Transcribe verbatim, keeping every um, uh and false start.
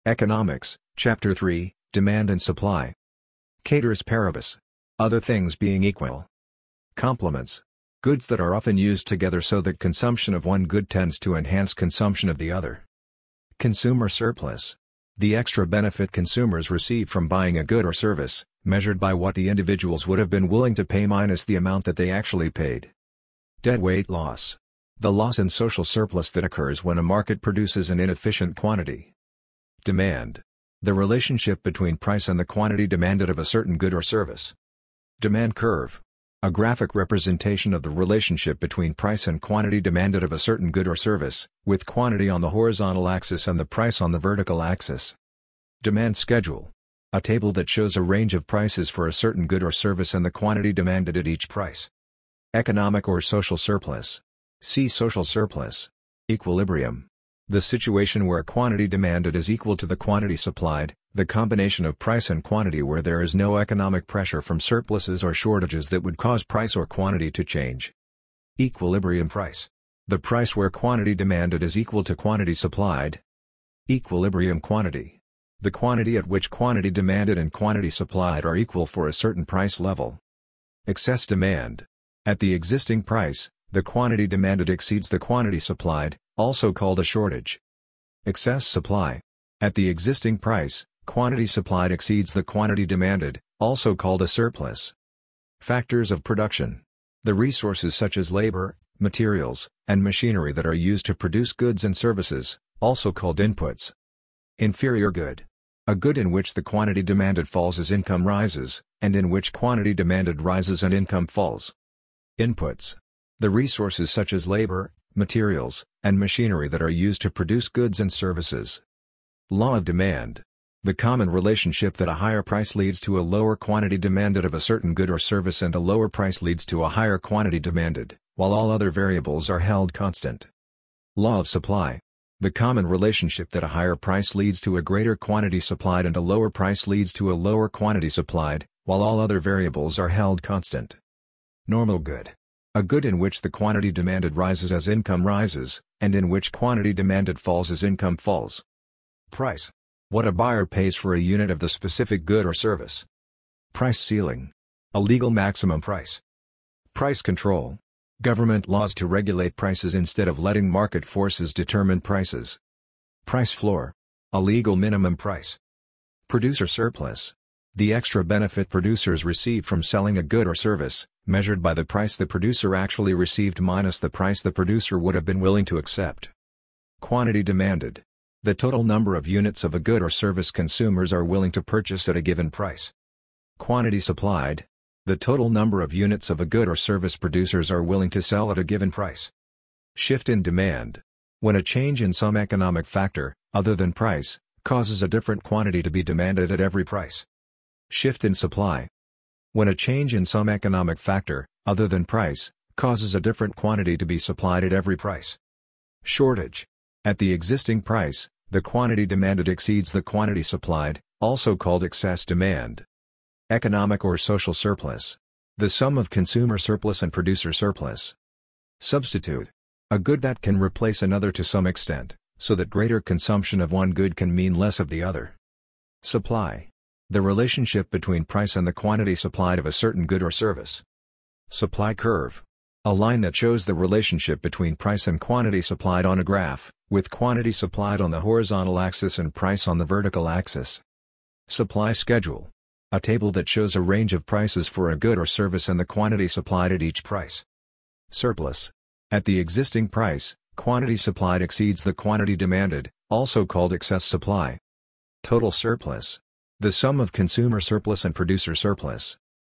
Economics, Chapter three, Demand and Supply. Ceteris paribus. Other things being equal. Complements. Goods that are often used together so that consumption of one good tends to enhance consumption of the other. Consumer surplus. The extra benefit consumers receive from buying a good or service, measured by what the individuals would have been willing to pay minus the amount that they actually paid. Deadweight loss. The loss in social surplus that occurs when a market produces an inefficient quantity. Demand. The relationship between price and the quantity demanded of a certain good or service. Demand curve. A graphic representation of the relationship between price and quantity demanded of a certain good or service, with quantity on the horizontal axis and the price on the vertical axis. Demand schedule. A table that shows a range of prices for a certain good or service and the quantity demanded at each price. Economic or social surplus. See social surplus. Equilibrium. The situation where quantity demanded is equal to the quantity supplied, the combination of price and quantity where there is no economic pressure from surpluses or shortages that would cause price or quantity to change. Equilibrium price. The price where quantity demanded is equal to quantity supplied. Equilibrium quantity. The quantity at which quantity demanded and quantity supplied are equal for a certain price level. Excess demand. At the existing price, the quantity demanded exceeds the quantity supplied, also called a shortage. Excess supply. At the existing price, quantity supplied exceeds the quantity demanded, also called a surplus. Factors of production. The resources such as labor, materials, and machinery that are used to produce goods and services, also called inputs. Inferior good. A good in which the quantity demanded falls as income rises, and in which quantity demanded rises and income falls. Inputs. The resources such as labor, materials, and machinery that are used to produce goods and services. Law of demand. The common relationship that a higher price leads to a lower quantity demanded of a certain good or service and a lower price leads to a higher quantity demanded, while all other variables are held constant. Law of supply. The common relationship that a higher price leads to a greater quantity supplied and a lower price leads to a lower quantity supplied, while all other variables are held constant. Normal good. A good in which the quantity demanded rises as income rises, and in which quantity demanded falls as income falls. Price. What a buyer pays for a unit of the specific good or service. Price ceiling. A legal maximum price. Price control. Government laws to regulate prices instead of letting market forces determine prices. Price floor. A legal minimum price. Producer surplus. The extra benefit producers receive from selling a good or service, measured by the price the producer actually received minus the price the producer would have been willing to accept. Quantity demanded. The total number of units of a good or service consumers are willing to purchase at a given price. Quantity supplied. The total number of units of a good or service producers are willing to sell at a given price. Shift in demand. When a change in some economic factor, other than price, causes a different quantity to be demanded at every price. Shift in supply. When a change in some economic factor, other than price, causes a different quantity to be supplied at every price. Shortage. At the existing price, the quantity demanded exceeds the quantity supplied, also called excess demand. Economic or social surplus. The sum of consumer surplus and producer surplus. Substitute. A good that can replace another to some extent, so that greater consumption of one good can mean less of the other. Supply. The relationship between price and the quantity supplied of a certain good or service. Supply curve. A line that shows the relationship between price and quantity supplied on a graph, with quantity supplied on the horizontal axis and price on the vertical axis. Supply schedule. A table that shows a range of prices for a good or service and the quantity supplied at each price. Surplus. At the existing price, quantity supplied exceeds the quantity demanded, also called excess supply. Total surplus. The sum of consumer surplus and producer surplus.